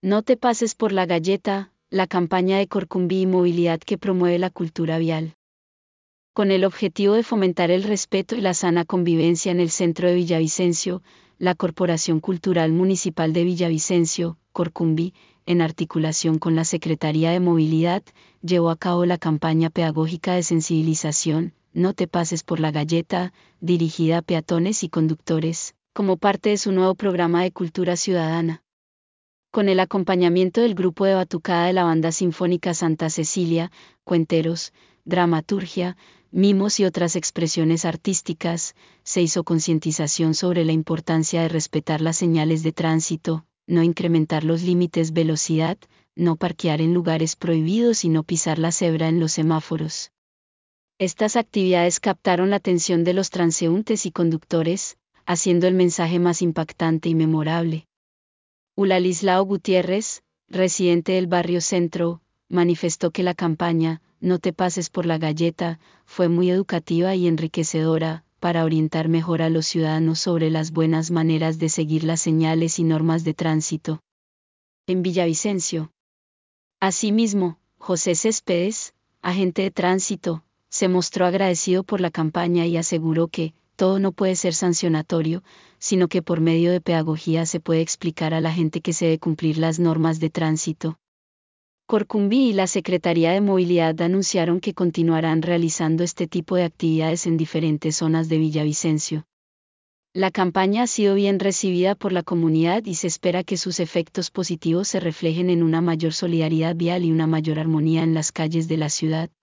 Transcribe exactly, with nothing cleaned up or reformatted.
No te pases por la galleta, la campaña de Corcumbi y Movilidad que promueve la cultura vial. Con el objetivo de fomentar el respeto y la sana convivencia en el centro de Villavicencio, la Corporación Cultural Municipal de Villavicencio, Corcumbi, en articulación con la Secretaría de Movilidad, llevó a cabo la campaña pedagógica de sensibilización, No te pases por la galleta, dirigida a peatones y conductores, como parte de su nuevo programa de cultura ciudadana. Con el acompañamiento del grupo de batucada de la Banda Sinfónica Santa Cecilia, cuenteros, dramaturgia, mimos y otras expresiones artísticas, se hizo concientización sobre la importancia de respetar las señales de tránsito, no incrementar los límites de velocidad, no parquear en lugares prohibidos y no pisar la cebra en los semáforos. Estas actividades captaron la atención de los transeúntes y conductores, haciendo el mensaje más impactante y memorable. Ulalislao Gutiérrez, residente del barrio Centro, manifestó que la campaña, No te pases por la galleta, fue muy educativa y enriquecedora, para orientar mejor a los ciudadanos sobre las buenas maneras de seguir las señales y normas de tránsito. En Villavicencio. Asimismo, José Céspedes, agente de tránsito, se mostró agradecido por la campaña y aseguró que, todo no puede ser sancionatorio, sino que por medio de pedagogía se puede explicar a la gente que se debe cumplir las normas de tránsito. Corcumbi y la Secretaría de Movilidad anunciaron que continuarán realizando este tipo de actividades en diferentes zonas de Villavicencio. La campaña ha sido bien recibida por la comunidad y se espera que sus efectos positivos se reflejen en una mayor solidaridad vial y una mayor armonía en las calles de la ciudad.